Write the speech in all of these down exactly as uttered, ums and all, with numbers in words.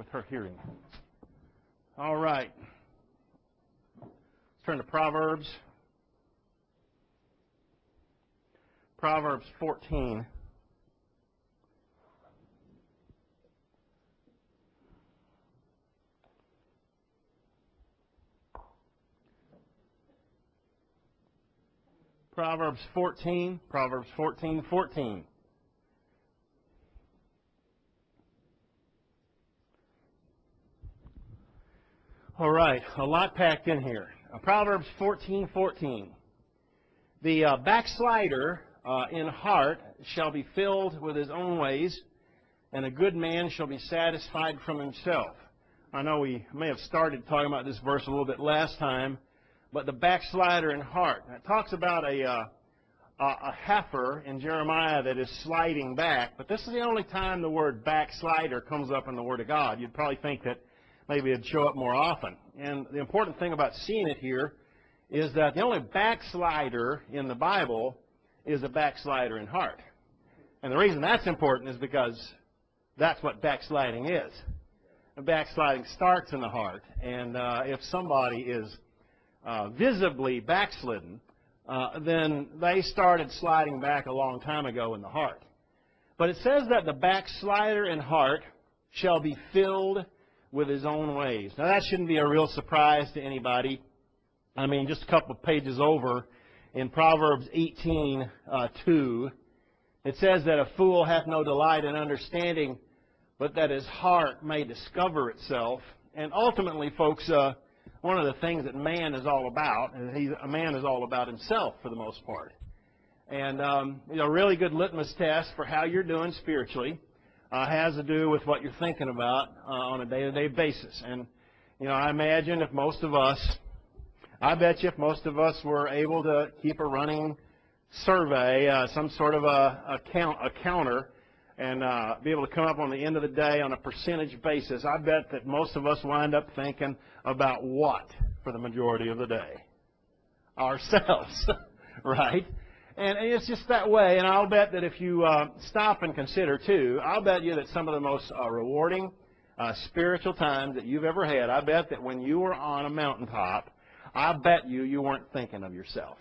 with her hearing. All right. Let's turn to Proverbs. Proverbs fourteen. Proverbs fourteen, Proverbs fourteen, fourteen. All right, a lot packed in here. Uh, Proverbs fourteen, fourteen. The uh, backslider uh, in heart shall be filled with his own ways, and a good man shall be satisfied from himself. I know we may have started talking about this verse a little bit last time, but the backslider in heart. It talks about a, uh, a heifer in Jeremiah that is sliding back, but this is the only time the word backslider comes up in the Word of God. You'd probably think that maybe it'd show up more often. And the important thing about seeing it here is that the only backslider in the Bible is a backslider in heart. And the reason that's important is because that's what backsliding is. And backsliding starts in the heart. And uh, if somebody is uh, visibly backslidden, uh, then they started sliding back a long time ago in the heart. But it says that the backslider in heart shall be filled with his own ways. Now that shouldn't be a real surprise to anybody. I mean, just a couple of pages over in Proverbs eighteen, uh, two, it says that a fool hath no delight in understanding, but that his heart may discover itself. And ultimately, folks, uh, one of the things that man is all about, and he, a man is all about himself for the most part. And um, you know, a really good litmus test for how you're doing spiritually uh, has to do with what you're thinking about uh, on a day-to-day basis. And you know, I imagine if most of us, I bet you if most of us were able to keep a running survey, uh, some sort of a, a, count, a counter, and uh, be able to come up on the end of the day on a percentage basis, I bet that most of us wind up thinking about what for the majority of the day? Ourselves, right? And it's just that way, and I'll bet that if you uh, stop and consider, too, I'll bet you that some of the most uh, rewarding uh, spiritual times that you've ever had, I bet that when you were on a mountaintop, I bet you you weren't thinking of yourself.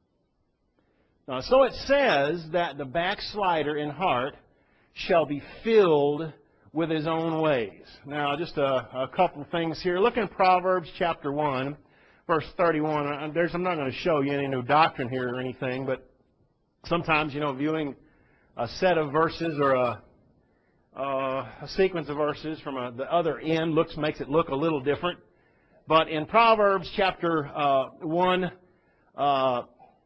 Now, so it says that the backslider in heart shall be filled with his own ways. Now, just a, a couple of things here. Look in Proverbs chapter one, verse thirty-one. There's, I'm not going to show you any new doctrine here or anything, but sometimes, you know, viewing a set of verses or a, uh, a sequence of verses from a, the other end looks makes it look a little different. But in Proverbs chapter uh, one, uh,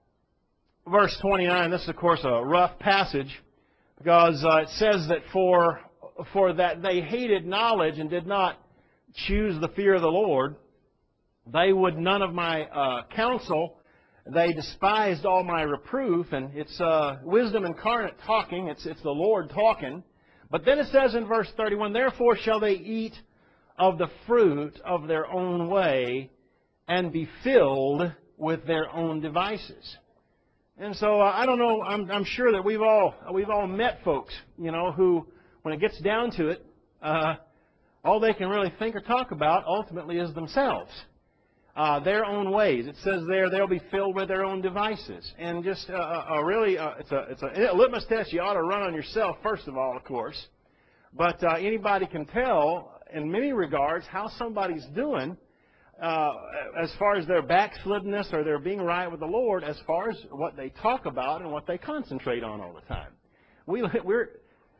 verse twenty-nine, this is, of course, a rough passage, because uh, it says that for, for that they hated knowledge and did not choose the fear of the Lord, they would none of my uh, counsel, they despised all my reproof. And it's uh, wisdom incarnate talking, it's, it's the Lord talking. But then it says in verse thirty-one, therefore shall they eat of the fruit of their own way and be filled with their own devices. And so uh, I don't know. I'm, I'm sure that we've all we've all met folks, you know, who, when it gets down to it, uh, all they can really think or talk about ultimately is themselves, uh, their own ways. It says there they'll be filled with their own devices, and just uh, a really uh, it's a it's a litmus test you ought to run on yourself first of all, of course. But uh, anybody can tell in many regards how somebody's doing. Uh, as far as their backsliddenness or their being right with the Lord, as far as what they talk about and what they concentrate on all the time. We we're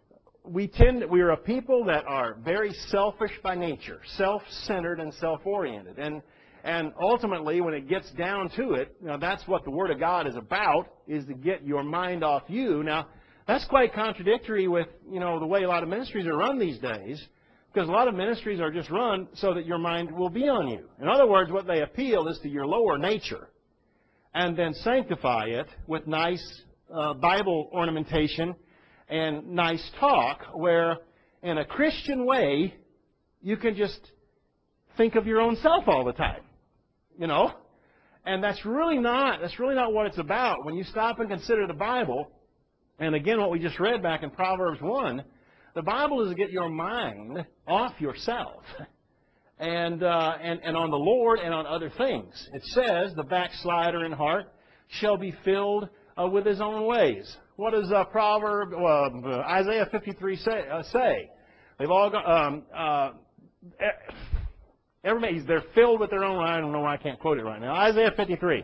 we tend we're a people that are very selfish by nature, self-centered and self-oriented, and and ultimately, when it gets down to it, you know, that's what the Word of God is about: is to get your mind off you. Now, that's quite contradictory with you know the way a lot of ministries are run these days. Because a lot of ministries are just run so that your mind will be on you. In other words, what they appeal is to your lower nature and then sanctify it with nice uh, Bible ornamentation and nice talk, where in a Christian way you can just think of your own self all the time, you know? And that's really not, that's really not what it's about. When you stop and consider the Bible, and again what we just read back in Proverbs one, The Bible is to get your mind off yourself and, uh, and, and on the Lord and on other things. It says, the backslider in heart shall be filled uh, with his own ways. What does uh, Proverb, uh, Isaiah fifty-three say, uh, say? They've all got, um, uh, everybody, they're filled with their own, I don't know why I can't quote it right now. Isaiah fifty-three.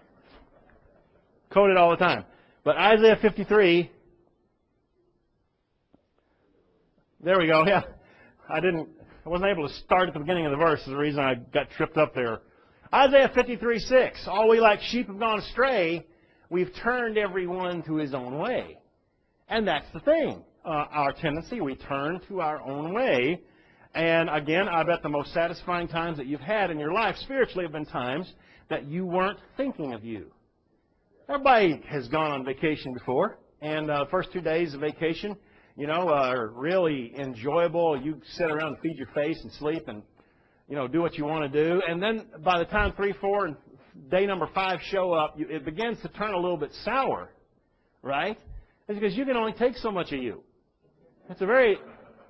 Quote it all the time. But Isaiah fifty-three, there we go, yeah. I didn't, I wasn't able to start at the beginning of the verse, is the reason I got tripped up there. Isaiah fifty-three six, all we like sheep have gone astray, we've turned everyone to his own way. And that's the thing. Uh, our tendency, we turn to our own way. And again, I bet the most satisfying times that you've had in your life spiritually have been times that you weren't thinking of you. Everybody has gone on vacation before, and uh, the first two days of vacation, you know, uh, are really enjoyable. You sit around and feed your face and sleep and, you know, do what you want to do. And then by the time three, four, and day number five show up, you, it begins to turn a little bit sour, right? It's because you can only take so much of you. It's a very,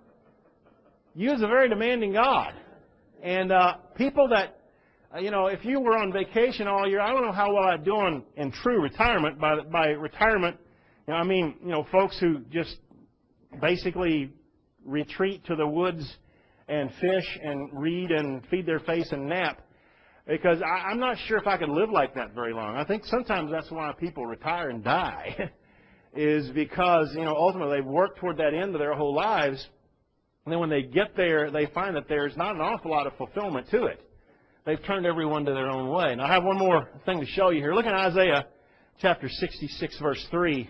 you is a very demanding God. And uh, people that, uh, you know, if you were on vacation all year, I don't know how well I'd do in, in true retirement. By, by retirement, you know, I mean, you know, folks who just basically retreat to the woods and fish and read and feed their face and nap. Because I, I'm not sure if I could live like that very long. I think sometimes that's why people retire and die, is because, you know, ultimately they've worked toward that end of their whole lives. And then when they get there, they find that there's not an awful lot of fulfillment to it. They've turned everyone to their own way. Now, I have one more thing to show you here. Look at Isaiah chapter sixty-six, verse three.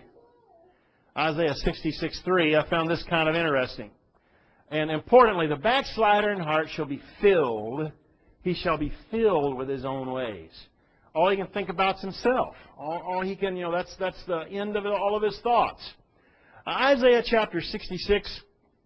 Isaiah sixty-six, three. I found this kind of interesting. And importantly, the backslider in heart shall be filled. He shall be filled with his own ways. All he can think about is himself. All, all he can, you know, that's, that's the end of all of his thoughts. Uh, Isaiah chapter sixty-six,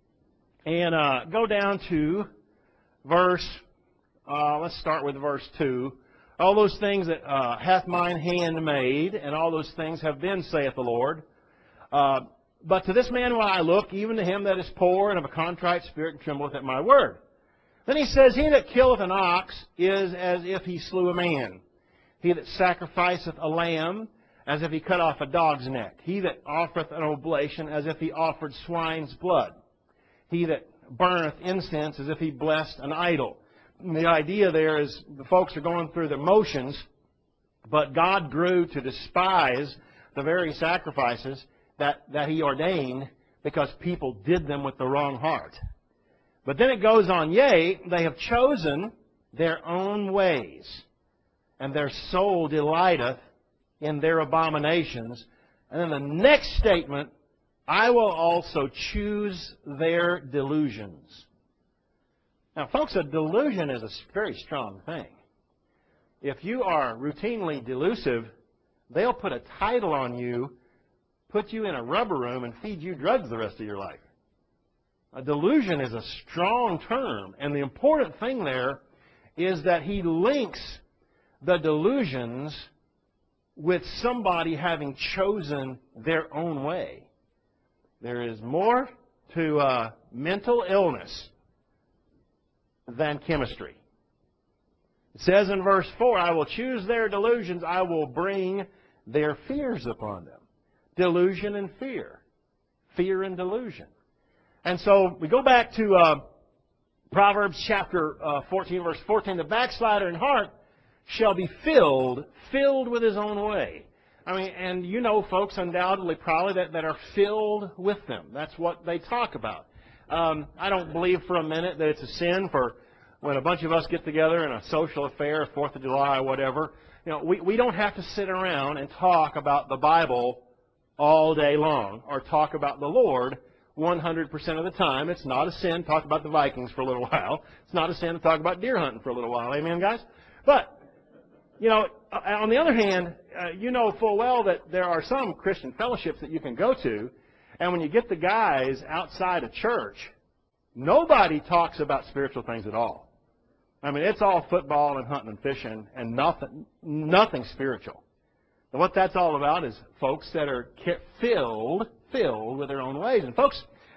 and uh, go down to verse, uh, let's start with verse two. All those things that uh, hath mine hand made, and all those things have been, saith the Lord. Uh, but to this man will I look, even to him that is poor and of a contrite spirit, and trembleth at my word. Then he says, he that killeth an ox is as if he slew a man. He that sacrificeth a lamb, as if he cut off a dog's neck. He that offereth an oblation, as if he offered swine's blood. He that burneth incense, as if he blessed an idol. And the idea there is the folks are going through the motions, but God grew to despise the very sacrifices that, that he ordained because people did them with the wrong heart. But then it goes on, yea, they have chosen their own ways, and their soul delighteth in their abominations. And then the next statement, I will also choose their delusions. Now, folks, a delusion is a very strong thing. If you are routinely delusive, they'll put a title on you, put you in a rubber room, and feed you drugs the rest of your life. A delusion is a strong term, and the important thing there is that he links the delusions with somebody having chosen their own way. There is more to uh, mental illness than chemistry. It says in verse four, I will choose their delusions, I will bring their fears upon them. Delusion and fear. Fear and delusion. And so we go back to uh, Proverbs chapter uh, fourteen, verse fourteen. The backslider in heart shall be filled, filled with his own way. I mean, and you know folks undoubtedly probably that, that are filled with them. That's what they talk about. Um, I don't believe for a minute that it's a sin for when a bunch of us get together in a social affair, fourth of July or whatever. You know, we, we don't have to sit around and talk about the Bible all day long or talk about the Lord one hundred percent of the time. It's not a sin to talk about the Vikings for a little while. It's not a sin to talk about deer hunting for a little while. Amen, guys? But, you know, on the other hand, uh, you know full well that there are some Christian fellowships that you can go to, and when you get the guys outside of church, nobody talks about spiritual things at all. I mean, it's all football and hunting and fishing and nothing, nothing spiritual. And what that's all about is folks that are filled, filled with their own ways. And folks,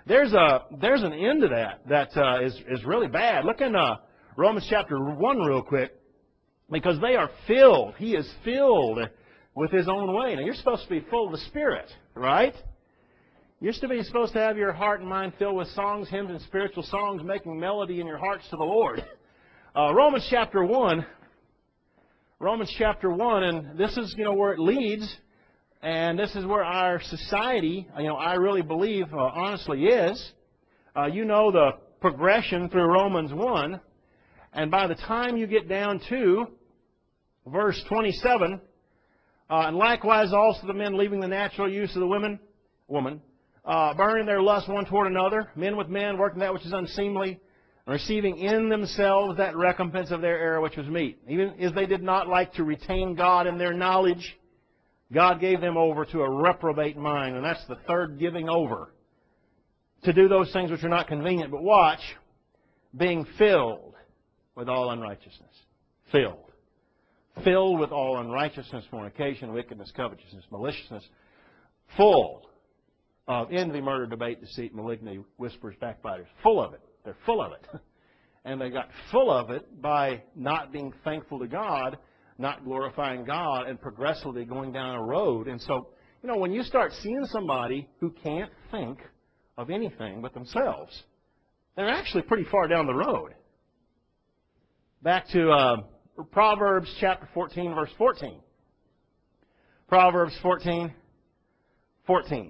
There's a there's an end to that that uh, is is really bad. Look in uh, Romans chapter one real quick, because they are filled. He is filled with his own way. Now you're supposed to be full of the Spirit, right? You're supposed to have your heart and mind filled with songs, hymns, and spiritual songs, making melody in your hearts to the Lord. Uh, Romans chapter one. Romans chapter one, and this is, you know, where it leads. And this is where our society, you know, I really believe, uh, honestly is. Uh, you know the progression through Romans one. And by the time you get down to verse twenty-seven, uh, and likewise also the men leaving the natural use of the women, woman, uh, burning their lust one toward another, men with men, working that which is unseemly, and receiving in themselves that recompense of their error which was meet. Even as they did not like to retain God in their knowledge, God gave them over to a reprobate mind, and that's the third giving over, to do those things which are not convenient. But watch, being filled with all unrighteousness. Filled. Filled with all unrighteousness, fornication, wickedness, covetousness, maliciousness. Full of envy, murder, debate, deceit, malignity, whispers, backbiters. Full of it. They're full of it. And they got full of it by not being thankful to God, not glorifying God, and progressively going down a road. And so, you know, when you start seeing somebody who can't think of anything but themselves, they're actually pretty far down the road. Back to uh, Proverbs chapter fourteen, verse fourteen. Proverbs fourteen, fourteen.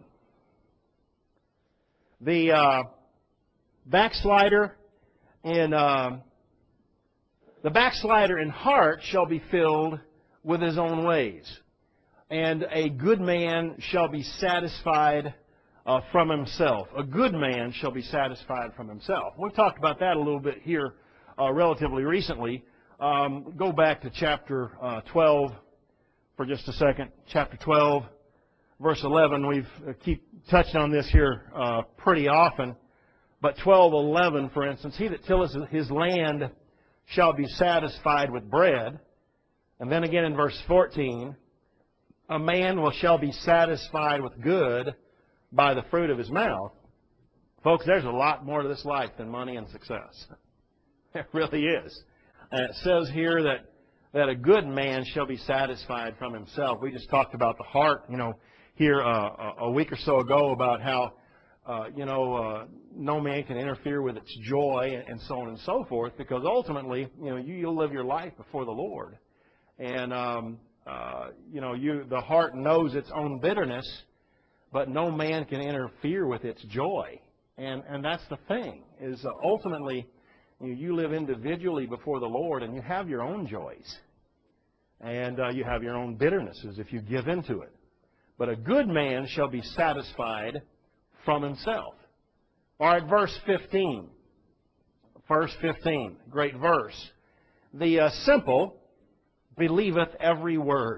The uh, backslider in... Uh, The backslider in heart shall be filled with his own ways, and a good man shall be satisfied uh, from himself. A good man shall be satisfied from himself. We've talked about that a little bit here uh, relatively recently. Um, go back to chapter uh, twelve for just a second. Chapter twelve, verse eleven. We've uh, keep touching on this here uh, pretty often. But twelve eleven, for instance, he that tilleth his land shall be satisfied with bread. And then again in verse fourteen, a man will shall be satisfied with good by the fruit of his mouth. Folks, there's a lot more to this life than money and success. There really is. And it says here that, that a good man shall be satisfied from himself. We just talked about the heart, you know, here uh, a week or so ago about how Uh, you know, uh, no man can interfere with its joy, and so on and so forth, because ultimately, you know, you, you'll live your life before the Lord. And, um, uh, you know, you the heart knows its own bitterness, but no man can interfere with its joy. And, and that's the thing, is uh, ultimately, you, you live individually before the Lord, and you have your own joys. And uh, you have your own bitternesses if you give into it. But a good man shall be satisfied from himself. All right, verse fifteen. Verse fifteen, great verse. The uh, simple believeth every word,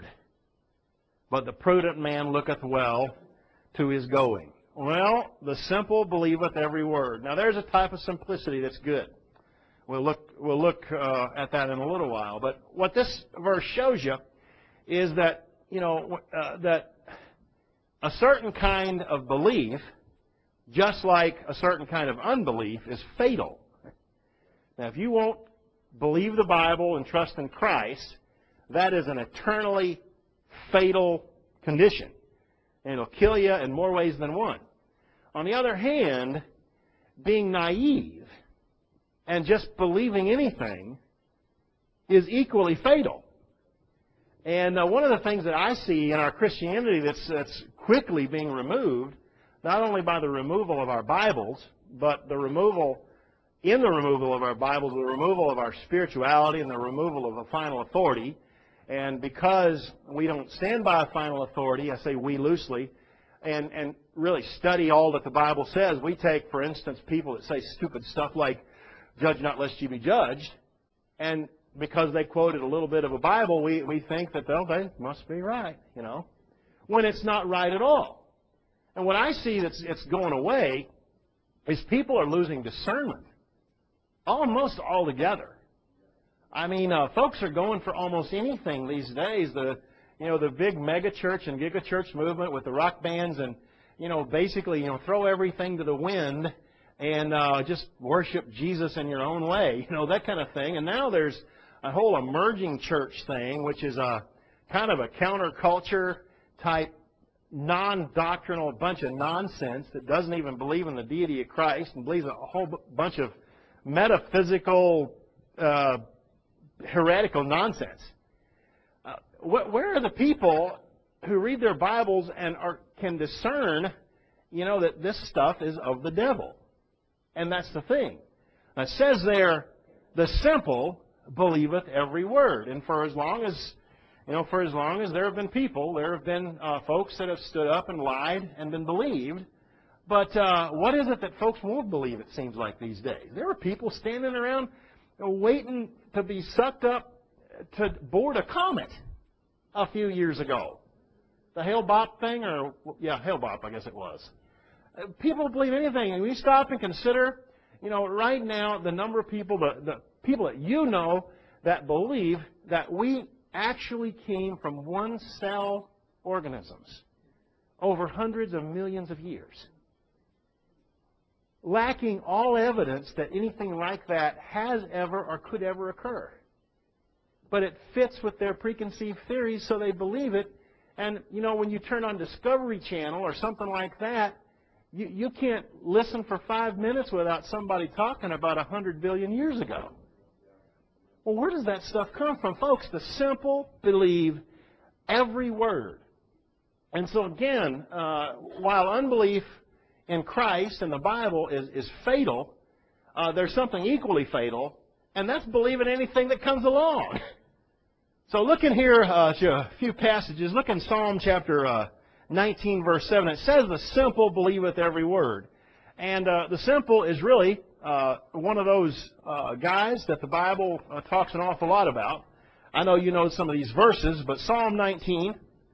but the prudent man looketh well to his going. Well, the simple believeth every word. Now, there's a type of simplicity that's good. We'll look, we'll look uh, at that in a little while. But what this verse shows you is that, you know, uh, that a certain kind of belief, just like a certain kind of unbelief, is fatal. Now, if you won't believe the Bible and trust in Christ, that is an eternally fatal condition. And it'll kill you in more ways than one. On the other hand, being naive and just believing anything is equally fatal. And uh, one of the things that I see in our Christianity that's, that's quickly being removed, not only by the removal of our Bibles, but the removal, in the removal of our Bibles, the removal of our spirituality and the removal of a final authority. And because we don't stand by a final authority, I say we loosely, and, and really study all that the Bible says, we take, for instance, people that say stupid stuff like, judge not lest ye be judged, and because they quoted a little bit of a Bible, we, we think that, well, they must be right, you know, when it's not right at all. And what I see that's it's going away is people are losing discernment almost altogether. I mean, uh, folks are going for almost anything these days. The you know the big mega church and giga church movement with the rock bands and you know, basically, you know, throw everything to the wind and uh, just worship Jesus in your own way, you know, that kind of thing. And now there's a whole emerging church thing, which is a kind of a counterculture type non-doctrinal bunch of nonsense that doesn't even believe in the deity of Christ and believes a whole b- bunch of metaphysical, uh, heretical nonsense. Uh, wh- where are the people who read their Bibles and are, can discern, you know, that this stuff is of the devil? And that's the thing. Now, it says there, the simple believeth every word. And for as long as, you know, for as long as there have been people, there have been uh, folks that have stood up and lied and been believed. But uh, what is it that folks won't believe, it seems like, these days? There are people standing around waiting to be sucked up to board a comet a few years ago. The Hale-Bopp thing, or, yeah, Hale-Bopp, I guess it was. People believe anything, and we stop and consider, you know, right now the number of people, the, the people that you know that believe that we actually came from one cell organisms over hundreds of millions of years, lacking all evidence that anything like that has ever or could ever occur. But it fits with their preconceived theories, so they believe it. And, you know, when you turn on Discovery Channel or something like that, You, you can't listen for five minutes without somebody talking about a hundred billion years ago. Well, where does that stuff come from? Folks, the simple believe every word. And so again, uh, while unbelief in Christ and the Bible is, is fatal, uh, there's something equally fatal, and that's believing anything that comes along. So look in here, uh, a few passages. Look in Psalm chapter uh, nineteen, verse seven. It says, the simple believeth every word. And uh, the simple is really uh, one of those uh, guys that the Bible uh, talks an awful lot about. I know you know some of these verses, but Psalm nineteen,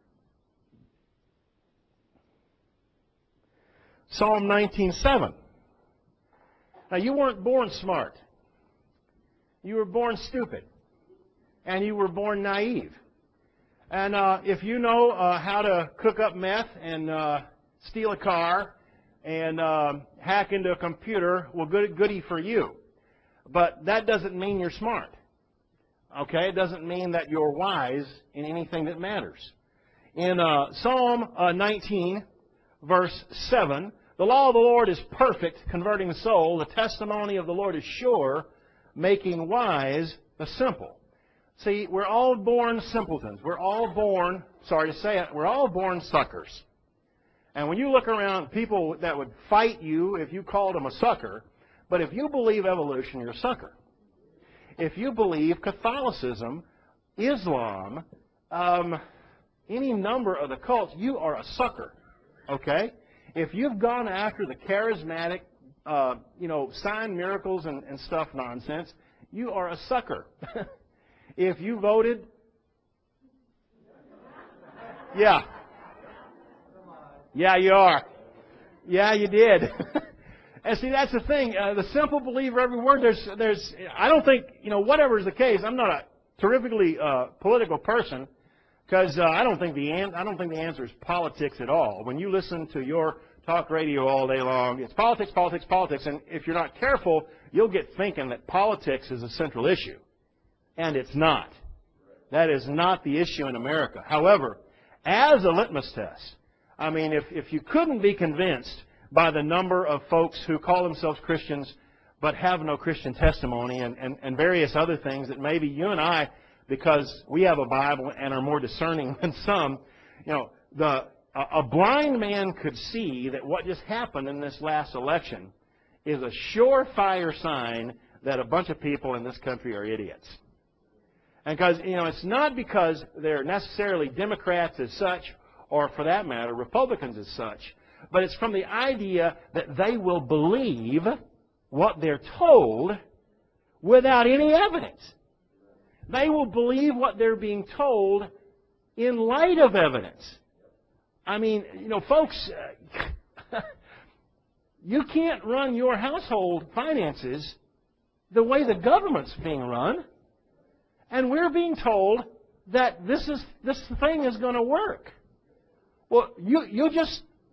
Psalm nineteen, seven. Now, you weren't born smart. You were born stupid. And you were born naive. And uh, if you know uh, how to cook up meth and uh, steal a car and uh, hack into a computer, well, good, goody for you. But that doesn't mean you're smart. Okay? It doesn't mean that you're wise in anything that matters. In uh, Psalm uh, nineteen, verse seven, the law of the Lord is perfect, converting the soul. The testimony of the Lord is sure, making wise the simple. See, we're all born simpletons. We're all born, sorry to say it, we're all born suckers. And when you look around, people that would fight you if you called them a sucker, but if you believe evolution, you're a sucker. If you believe Catholicism, Islam, um, any number of the cults, you are a sucker. Okay? If you've gone after the charismatic, uh, you know, sign miracles and, and stuff nonsense, you are a sucker. If you voted, yeah. Yeah, you are. Yeah, you did. And see, that's the thing. Uh, the simple believer every word. There's, there's. I don't think, you know, whatever is the case. I'm not a terrifically uh, political person, because uh, I don't think the an- I don't think the answer is politics at all. When you listen to your talk radio all day long, it's politics, politics, politics, and if you're not careful, you'll get thinking that politics is a central issue. And it's not. That is not the issue in America. However, as a litmus test, I mean, if, if you couldn't be convinced by the number of folks who call themselves Christians but have no Christian testimony and, and, and various other things that maybe you and I, because we have a Bible and are more discerning than some, you know, the, a, a blind man could see that what just happened in this last election is a surefire sign that a bunch of people in this country are idiots. And because, you know, it's not because they're necessarily Democrats as such, or for that matter, Republicans as such, but it's from the idea that they will believe what they're told without any evidence. They will believe what they're being told in light of evidence. I mean, you know, folks, uh, you can't run your household finances the way the government's being run. And we're being told that this is this thing is going to work. Well, you you just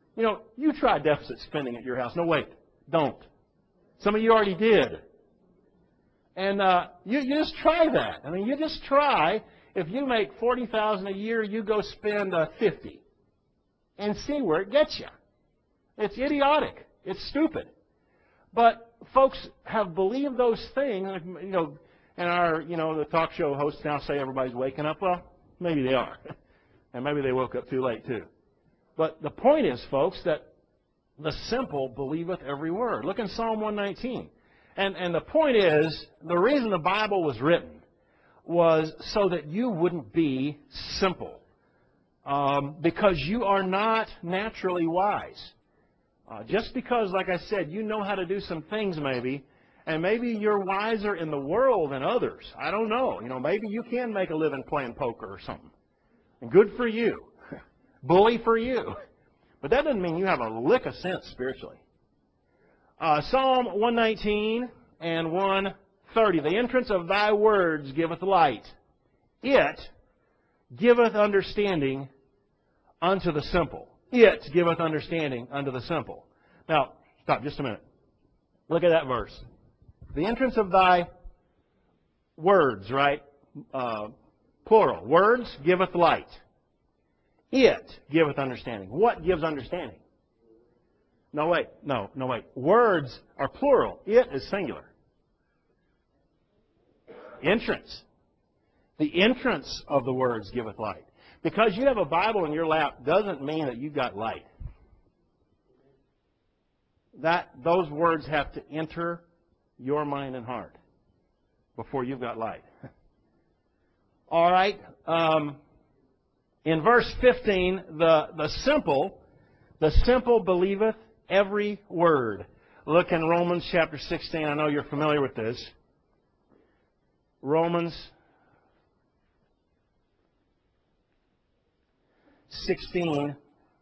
You know, you try deficit spending at your house. No, wait, don't. Some of you already did. And uh, you, you just try that. I mean, you just try. If you make forty thousand dollars a year, you go spend uh, fifty, and see where it gets you. It's idiotic. It's stupid. But folks have believed those things. You know, and our, you know, the talk show hosts now say everybody's waking up. Well, maybe they are, and maybe they woke up too late too. But the point is, folks, that the simple believeth every word. Look in Psalm one nineteen. And, and the point is, the reason the Bible was written was so that you wouldn't be simple. Um, because you are not naturally wise. Uh, just because, like I said, you know how to do some things maybe, and maybe you're wiser in the world than others. I don't know. You know, maybe you can make a living playing poker or something. And good for you. Bully for you. But that doesn't mean you have a lick of sense spiritually. Uh, Psalm one nineteen and one thirty. The entrance of thy words giveth light. It giveth understanding unto the simple. It giveth understanding unto the simple. Now, stop just a minute. Look at that verse. The entrance of thy words, right? Uh, plural. Words giveth light. It giveth understanding. What gives understanding? No, wait. No, no, wait. Words are plural. It is singular. Entrance. The entrance of the words giveth light. Because you have a Bible in your lap doesn't mean that you've got light. That those words have to enter your mind and heart before you've got light. All right. Um, in verse fifteen, the, the simple, the simple believeth every word. Look in Romans chapter sixteen. I know you're familiar with this. Romans sixteen.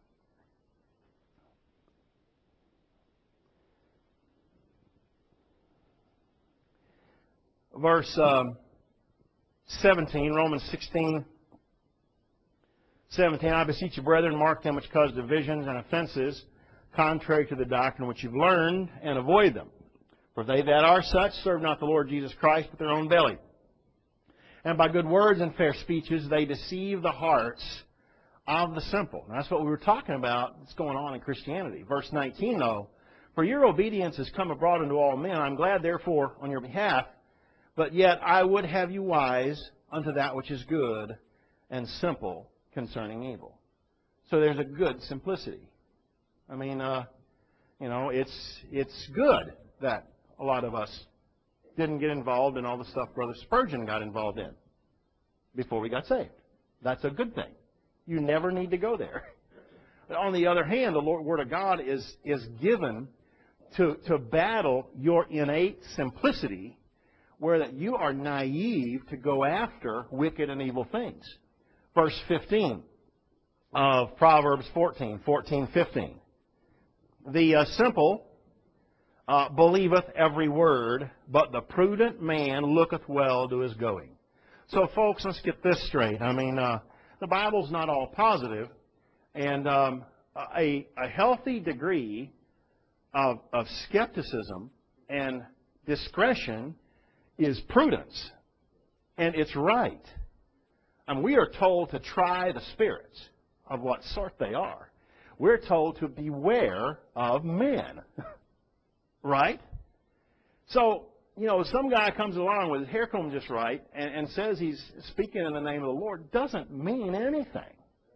Verse um, seventeen, Romans sixteen, seventeen. I beseech you, brethren, mark them which cause divisions and offenses, contrary to the doctrine which you've learned, and avoid them. For they that are such serve not the Lord Jesus Christ, but their own belly. And by good words and fair speeches they deceive the hearts of the simple. And that's what we were talking about. What's going on in Christianity. Verse nineteen, though, for your obedience has come abroad unto all men. I'm glad, therefore, on your behalf. But yet I would have you wise unto that which is good, and simple concerning evil. So there's a good simplicity. I mean, uh, you know, it's it's good that a lot of us didn't get involved in all the stuff Brother Spurgeon got involved in before we got saved. That's a good thing. You never need to go there. But on the other hand, the Lord, Word of God is is given to to battle your innate simplicity, where that you are naive to go after wicked and evil things. Verse fifteen of Proverbs fourteen, fourteen, fifteen. The uh, simple uh, believeth every word, but the prudent man looketh well to his going. So, folks, let's get this straight. I mean, uh, the Bible's not all positive, and um, a, a healthy degree of, of skepticism and discretion is prudence, and it's right. And we are told to try the spirits of what sort they are. We're told to beware of men, right? So, you know, some guy comes along with his hair combed just right and, and says he's speaking in the name of the Lord doesn't mean anything.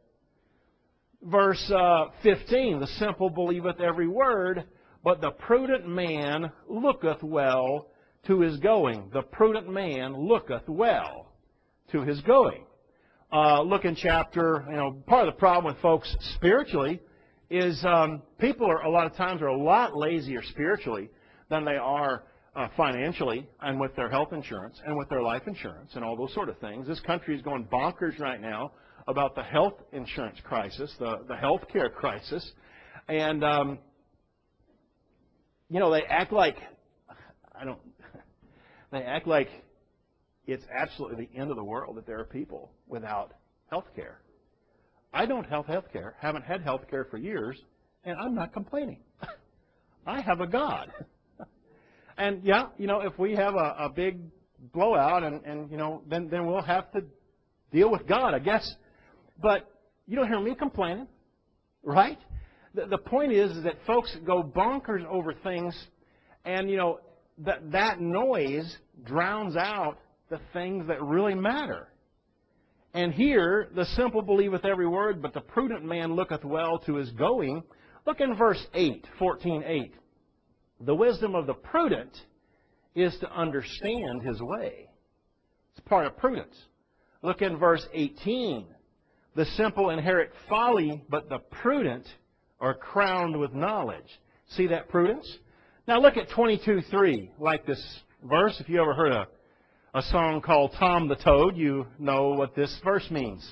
Verse uh, fifteen, the simple believeth every word, but the prudent man looketh well to his going. The prudent man looketh well to his going. Uh, look in chapter, you know, part of the problem with folks spiritually is um, people are a lot of times are a lot lazier spiritually than they are uh, financially and with their health insurance and with their life insurance and all those sort of things. This country is going bonkers right now about the health insurance crisis, the, the health care crisis. And, um, you know, they act like, I don't, they act like it's absolutely the end of the world that there are people without health care. I don't have health care, haven't had health care for years, and I'm not complaining. I have a God. And yeah, you know, if we have a, a big blowout, and, and you know, then, then we'll have to deal with God, I guess. But you don't hear me complaining, right? The, the point is, is that folks go bonkers over things, and, you know, that, that noise drowns out the things that really matter. And here, the simple believeth every word, but the prudent man looketh well to his going. Look in verse eight, fourteen eight. The wisdom of the prudent is to understand his way. It's part of prudence. Look in verse eighteen. The simple inherit folly, but the prudent are crowned with knowledge. See that prudence? Now look at twenty-two three, like this verse. If you ever heard a, a song called Tom the Toad, you know what this verse means.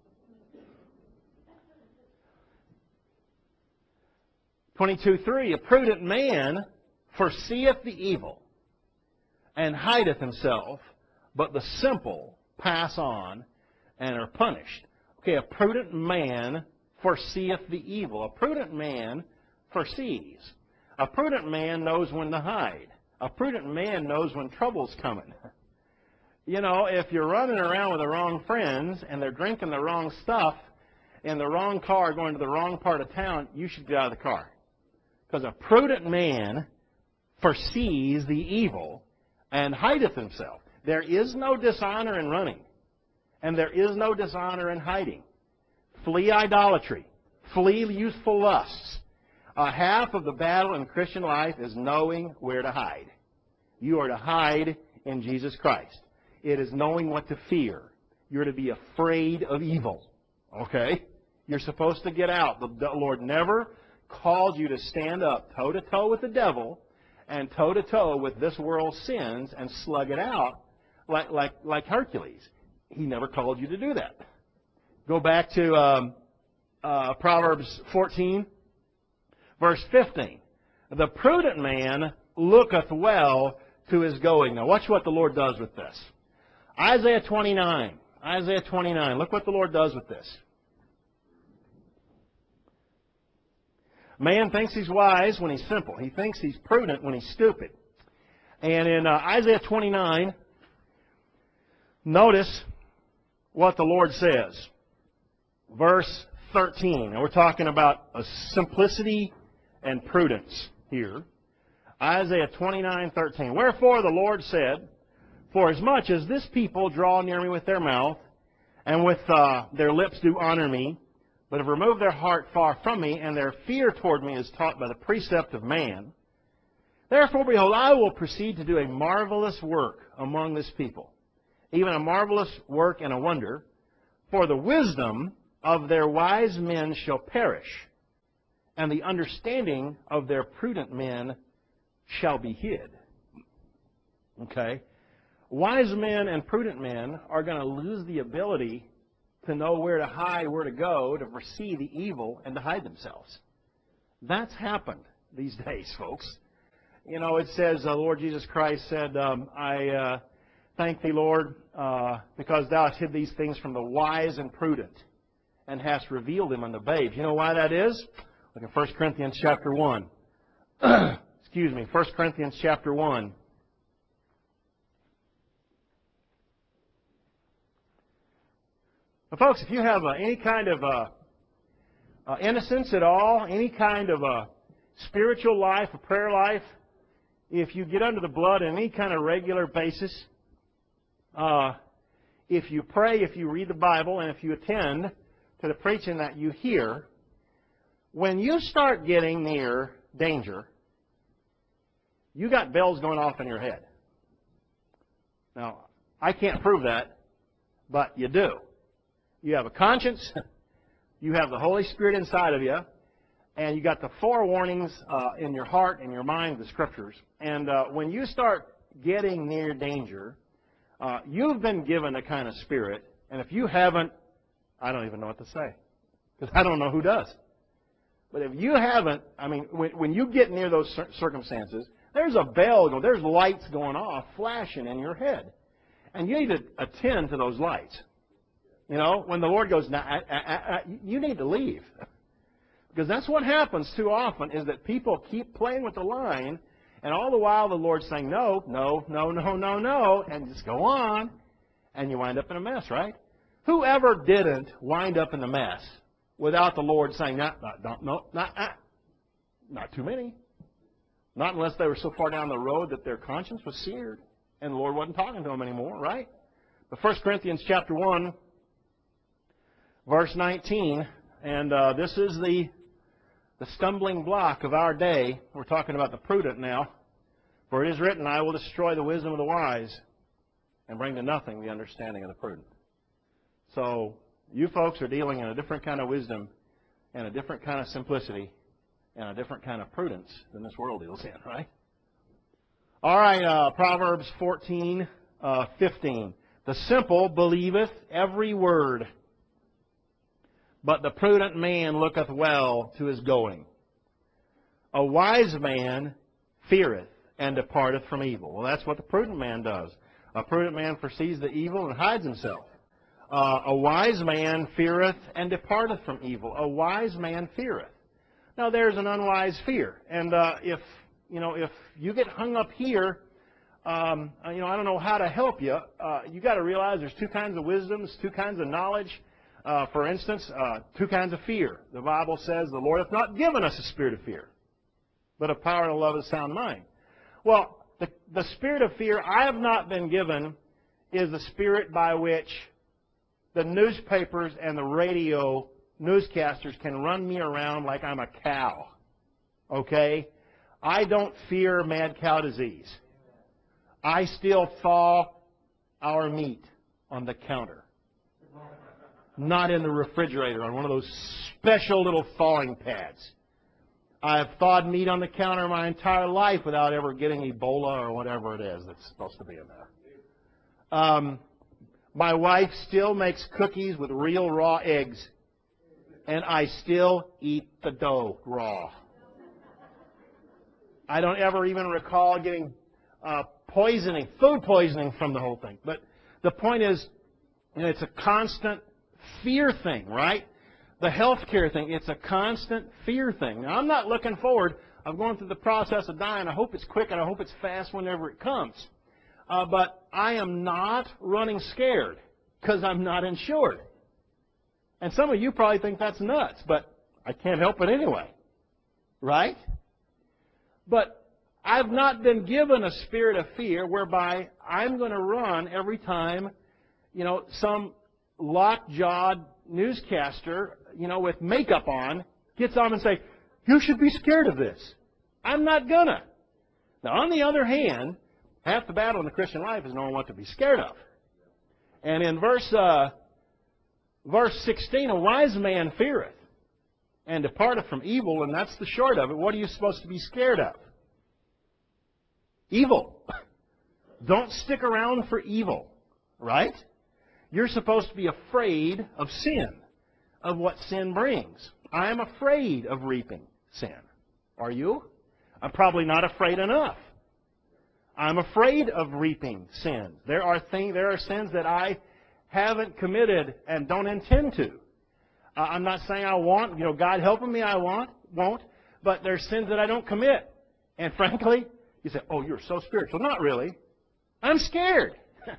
twenty-two three, a prudent man foreseeth the evil, and hideth himself, but the simple pass on and are punished. Okay, a prudent man foreseeth the evil. A prudent man foresees. A prudent man knows when to hide. A prudent man knows when trouble's coming. You know, if you're running around with the wrong friends and they're drinking the wrong stuff in the wrong car going to the wrong part of town, you should get out of the car. Because a prudent man foresees the evil and hideth himself. There is no dishonor in running, and there is no dishonor in hiding. Flee idolatry. Flee youthful lusts. Uh, half of the battle in Christian life is knowing where to hide. You are to hide in Jesus Christ. It is knowing what to fear. You're to be afraid of evil. Okay? You're supposed to get out. The, the Lord never called you to stand up toe-to-toe with the devil and toe-to-toe with this world's sins and slug it out like, like, like Hercules. He never called you to do that. Go back to um, uh, Proverbs fourteen, verse fifteen. The prudent man looketh well to his going. Now watch what the Lord does with this. Isaiah twenty-nine. Isaiah twenty-nine. Look what the Lord does with this. Man thinks he's wise when he's simple. He thinks he's prudent when he's stupid. And in uh, Isaiah twenty-nine, notice what the Lord says. Verse thirteen. And we're talking about a simplicity and prudence here. Isaiah twenty-nine thirteen. Wherefore the Lord said, for as much as this people draw near me with their mouth, and with uh, their lips do honor me, but have removed their heart far from me, and their fear toward me is taught by the precept of man. Therefore, behold, I will proceed to do a marvelous work among this people, even a marvelous work and a wonder. For the wisdom of their wise men shall perish, and the understanding of their prudent men shall be hid. Okay? Wise men and prudent men are going to lose the ability to know where to hide, where to go, to foresee the evil, and to hide themselves. That's happened these days, folks. You know, it says, the uh, Lord Jesus Christ said, um, I uh, thank thee, Lord, uh, because thou hast hid these things from the wise and prudent, and hast revealed them unto babes. You know why that is? Look at First Corinthians chapter one. Excuse me, First Corinthians chapter one. Now, folks, if you have uh, any kind of uh, uh, innocence at all, any kind of uh, spiritual life, a prayer life, if you get under the blood on any kind of regular basis, uh, if you pray, if you read the Bible, and if you attend to the preaching that you hear, when you start getting near danger, you got bells going off in your head. Now, I can't prove that, but you do. You have a conscience, you have the Holy Spirit inside of you, and you got the forewarnings uh, in your heart and your mind, the Scriptures. And uh, when you start getting near danger, uh, you've been given a kind of spirit, and if you haven't, I don't even know what to say, because I don't know who does. But if you haven't, I mean, when, when you get near those cir- circumstances, there's a bell going, there's lights going off, flashing in your head. And you need to attend to those lights. You know, when the Lord goes, nah, I, I, I, you need to leave. Because that's what happens too often, is that people keep playing with the line, and all the while the Lord's saying, no, no, no, no, no, no, and just go on, and you wind up in a mess, right? Whoever didn't wind up in the mess without the Lord saying, no, no, no, not, not, not too many. Not unless they were so far down the road that their conscience was seared, and the Lord wasn't talking to them anymore, right? But First Corinthians chapter one, verse nineteen, and uh, this is the, the stumbling block of our day. We're talking about the prudent now. For it is written, I will destroy the wisdom of the wise and bring to nothing the understanding of the prudent. So you folks are dealing in a different kind of wisdom and a different kind of simplicity and a different kind of prudence than this world deals in, right? All right, uh, Proverbs fourteen, uh, fifteen. The simple believeth every word, but the prudent man looketh well to his going. A wise man feareth and departeth from evil. Well, that's what the prudent man does. A prudent man foresees the evil and hides himself. Uh, a wise man feareth and departeth from evil. A wise man feareth. Now, there's an unwise fear. And uh, if, you know, if you get hung up here, um, you know, I don't know how to help you. Uh, you got to realize there's two kinds of wisdoms, two kinds of knowledge. Uh, for instance, uh, two kinds of fear. The Bible says the Lord hath not given us a spirit of fear, but of power and of love and sound mind. Well, the, the spirit of fear I have not been given is the spirit by which the newspapers and the radio newscasters can run me around like I'm a cow. Okay? I don't fear mad cow disease. I still thaw our meat on the counter. Not in the refrigerator, on one of those special little thawing pads. I've thawed meat on the counter my entire life without ever getting Ebola or whatever it is that's supposed to be in there. Um, my wife still makes cookies with real raw eggs, and I still eat the dough raw. I don't ever even recall getting uh, poisoning, food poisoning from the whole thing. But the point is, you know, it's a constant fear thing, right? The healthcare thing, it's a constant fear thing. Now, I'm not looking forward. I'm going through the process of dying. I hope it's quick and I hope it's fast whenever it comes. Uh, but I am not running scared because I'm not insured. And some of you probably think that's nuts, but I can't help it anyway. Right? But I've not been given a spirit of fear whereby I'm going to run every time, you know, some lock-jawed newscaster, you know, with makeup on, gets on and say, you should be scared of this. I'm not gonna. Now, on the other hand, half the battle in the Christian life is knowing what to be scared of. And in verse uh, verse sixteen, a wise man feareth and departeth from evil, and that's the short of it. What are you supposed to be scared of? Evil. Don't stick around for evil, right? You're supposed to be afraid of sin, of what sin brings. I am afraid of reaping sin. Are you? I'm probably not afraid enough. I'm afraid of reaping sin. There are things, there are sins that I haven't committed and don't intend to. Uh, I'm not saying I want, you know, God helping me, I want, won't, but there's sins that I don't commit. And frankly, you say, oh, you're so spiritual. Not really. I'm scared.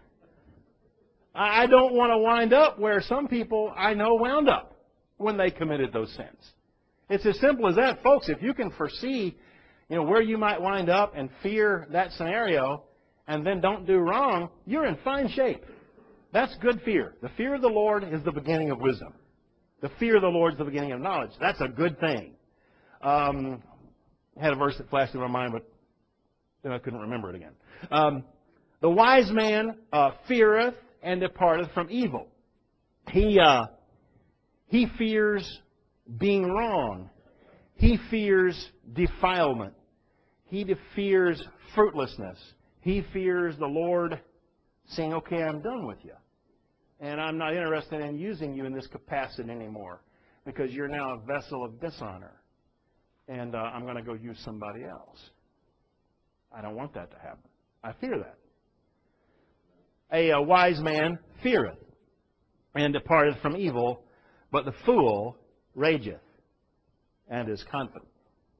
I don't want to wind up where some people I know wound up when they committed those sins. It's as simple as that, folks. If you can foresee, you know, where you might wind up and fear that scenario and then don't do wrong, you're in fine shape. That's good fear. The fear of the Lord is the beginning of wisdom. The fear of the Lord is the beginning of knowledge. That's a good thing. Um, I had a verse that flashed in my mind, but then I couldn't remember it again. Um, the wise man uh, feareth and departeth from evil. He uh, he fears being wrong. He fears defilement. He fears fruitlessness. He fears the Lord saying, okay, I'm done with you. And I'm not interested in using you in this capacity anymore because you're now a vessel of dishonor. And uh, I'm going to go use somebody else. I don't want that to happen. I fear that. A, a wise man feareth and departeth from evil, but the fool rageth and is confident.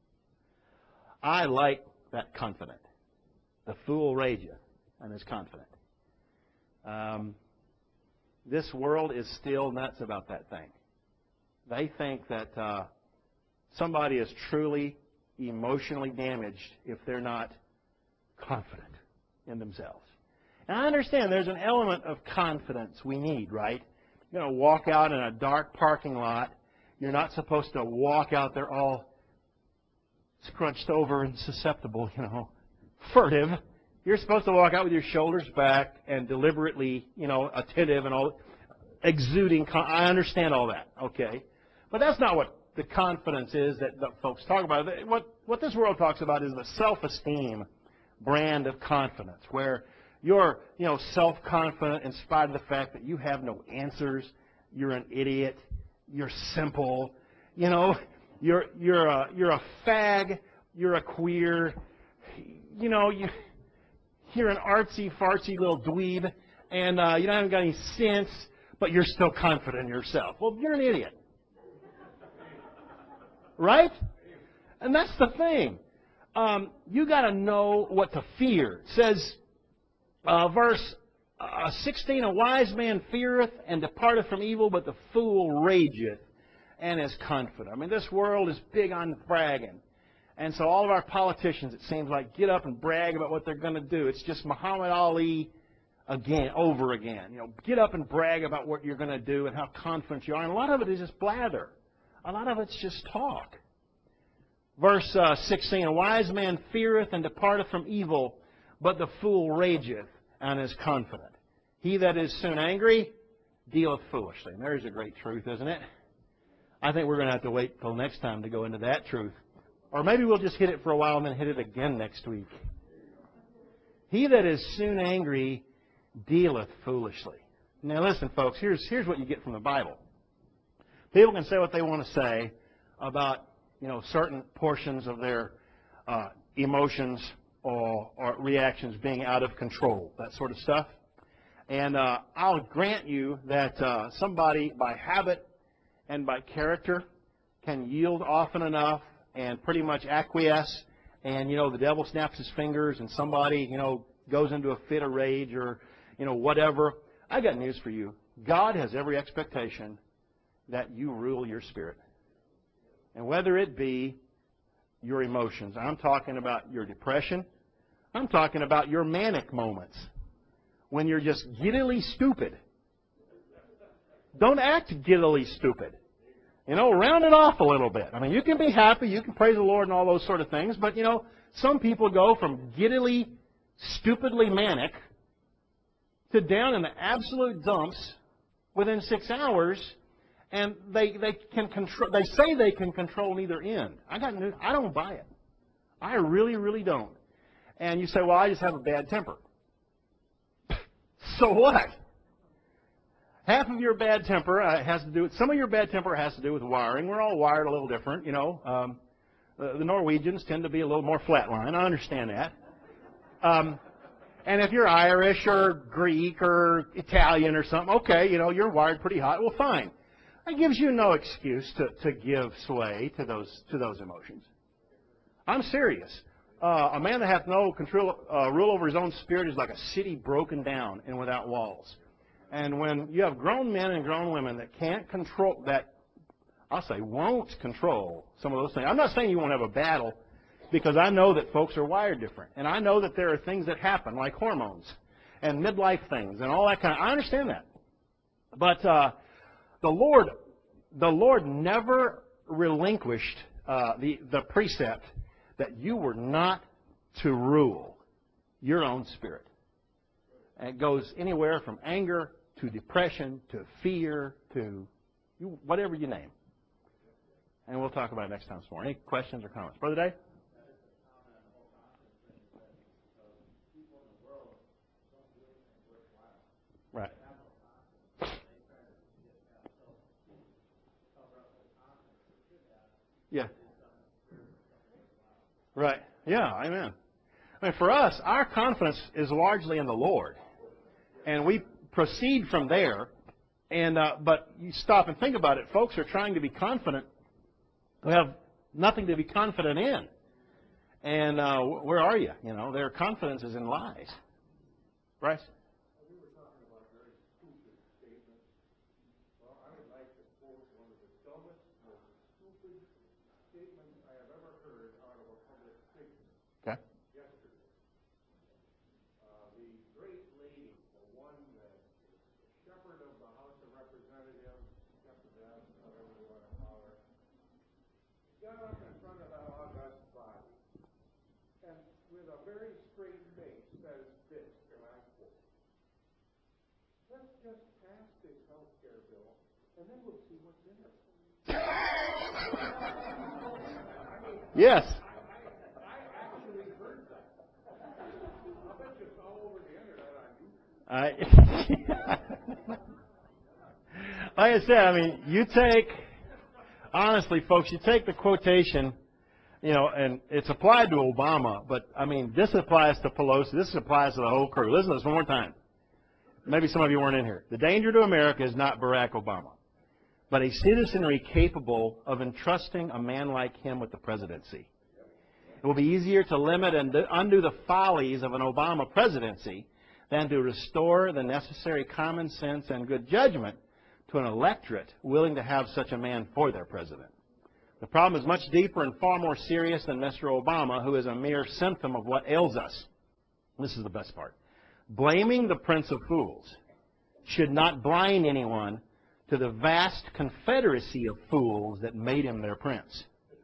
I like that confident. The fool rageth and is confident. Um, this world is still nuts about that thing. They think that uh, somebody is truly emotionally damaged if they're not confident in themselves. And I understand there's an element of confidence we need, right? You're going to walk out in a dark parking lot. You're not supposed to walk out there all scrunched over and susceptible, you know, furtive. You're supposed to walk out with your shoulders back and deliberately, you know, attentive and all, exuding. Con- I understand all that, okay? But that's not what the confidence is that, that folks talk about. What, what this world talks about is the self-esteem brand of confidence, where you're, you know, self-confident in spite of the fact that you have no answers. You're an idiot. You're simple. You know, you're you're a you're a fag. You're a queer. You know, you you're an artsy fartsy little dweeb, and uh, you haven't got any sense, but you're still confident in yourself. Well, you're an idiot, right? And that's the thing. Um, you got to know what to fear. It says, uh, verse uh, sixteen, a wise man feareth and departeth from evil, but the fool rageth and is confident. I mean, this world is big on bragging. And so all of our politicians, it seems like, get up and brag about what they're going to do. It's just Muhammad Ali again, over again. You know, get up and brag about what you're going to do and how confident you are. And a lot of it is just blather. A lot of it's just talk. Verse uh, sixteen, a wise man feareth and departeth from evil, but the fool rageth and is confident. He that is soon angry dealeth foolishly. And there's a great truth, isn't it? I think we're going to have to wait till next time to go into that truth. Or maybe we'll just hit it for a while and then hit it again next week. He that is soon angry dealeth foolishly. Now listen, folks, here's, here's what you get from the Bible. People can say what they want to say about, you know, certain portions of their uh, emotions or, or reactions being out of control, that sort of stuff. And uh, I'll grant you that uh, somebody by habit and by character can yield often enough and pretty much acquiesce, and, you know, the devil snaps his fingers and somebody, you know, goes into a fit of rage or, you know, whatever. I got news for you. God has every expectation that you rule your spirit. And whether it be your emotions, I'm talking about your depression, I'm talking about your manic moments when you're just giddily stupid. Don't act giddily stupid. You know, round it off a little bit. I mean, you can be happy, you can praise the Lord and all those sort of things, but, you know, some people go from giddily, stupidly manic to down in the absolute dumps within six hours, and they they can control. They say they can control neither end. I got news. I don't buy it. I really, really don't. And you say, well, I just have a bad temper. So what? Half of your bad temper uh, has to do with, some of your bad temper has to do with wiring. We're all wired a little different, you know. Um, the, the Norwegians tend to be a little more flatline. I understand that. Um, and if you're Irish or Greek or Italian or something, okay, you know, you're wired pretty hot. Well, fine. That gives you no excuse to, to give sway to those to those emotions. I'm serious. Uh, a man that hath no control, uh, rule over his own spirit is like a city broken down and without walls. And when you have grown men and grown women that can't control, that, I'll say, won't control some of those things. I'm not saying you won't have a battle, because I know that folks are wired different. And I know that there are things that happen, like hormones and midlife things and all that kind of, I understand that. But uh, the Lord, the Lord never relinquished uh, the, the precept that you were not to rule your own spirit. And it goes anywhere from anger to depression to fear to you, whatever you name. And we'll talk about it next time some more. Any questions or comments? Brother Dave? Right. Yeah. Right. Yeah, amen. I mean, for us, our confidence is largely in the Lord. And we proceed from there. And uh, but you stop and think about it. Folks are trying to be confident who have nothing to be confident in. And uh, where are you? You know, their confidence is in lies. Bryce? We were talking about very stupid statements. Well, I would like to quote one of the dumbest, most stupid statements I have ever heard out of a public figure. Okay. Yesterday. Uh, the great lady, the one that is the shepherd of the House of Representatives, shepherdess, whatever you want to call her, got up in front of that august body and with a very straight face says this, and I quote, let's just pass this health care bill and then we'll see what's in it. Yes. I actually heard that. I'll bet you it's all over the internet on YouTube. I, like I said, I mean, you take, honestly, folks, you take the quotation, you know, and it's applied to Obama, but, I mean, this applies to Pelosi. This applies to the whole crew. Listen to this one more time. Maybe some of you weren't in here. The danger to America is not Barack Obama, but a citizenry capable of entrusting a man like him with the presidency. It will be easier to limit and undo the follies of an Obama presidency than to restore the necessary common sense and good judgment to an electorate willing to have such a man for their president. The problem is much deeper and far more serious than Mister Obama, who is a mere symptom of what ails us. This is the best part. Blaming the Prince of Fools should not blind anyone to the vast confederacy of fools that made him their prince.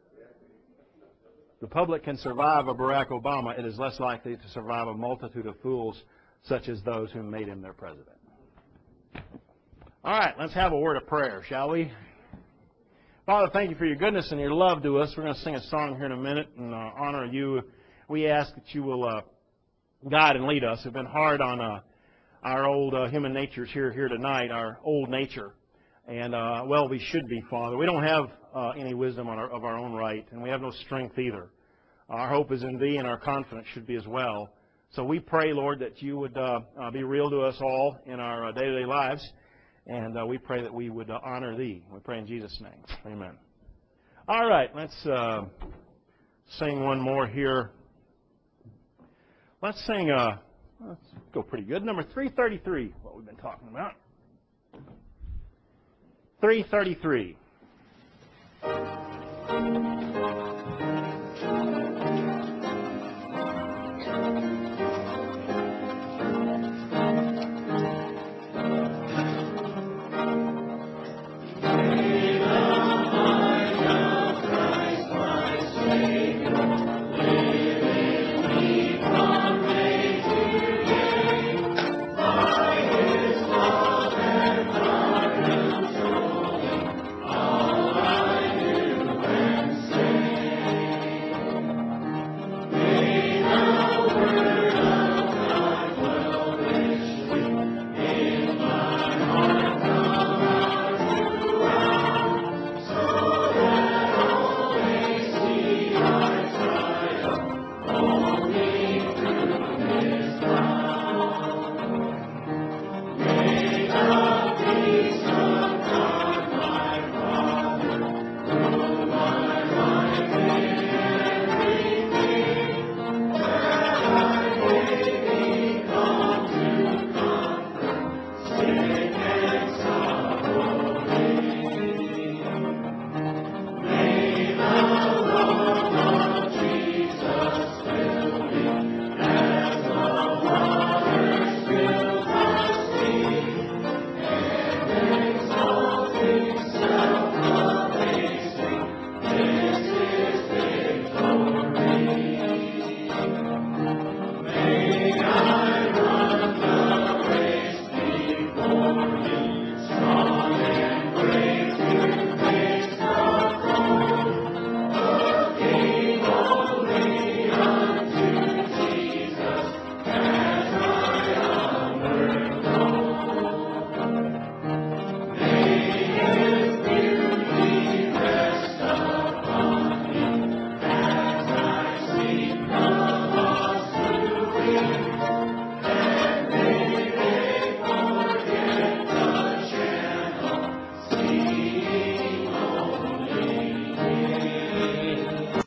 The public can survive a Barack Obama. It is less likely to survive a multitude of fools such as those who made him their president. All right, let's have a word of prayer, shall we? Father, thank you for your goodness and your love to us. We're going to sing a song here in a minute in uh, honor of you. We ask that you will uh, guide and lead us. We've been hard on uh, our old uh, human natures here here tonight, our old nature. And, uh, well, we should be, Father. We don't have uh, any wisdom on our, of our own right, and we have no strength either. Our hope is in Thee, and our confidence should be as well. So we pray, Lord, that you would uh, uh, be real to us all in our uh, day-to-day lives. And uh, we pray that we would uh, honor Thee. We pray in Jesus' name. Amen. All right, let's uh, sing one more here. Let's sing, uh, let's go pretty good. Number three thirty-three, what we've been talking about. three thirty-three.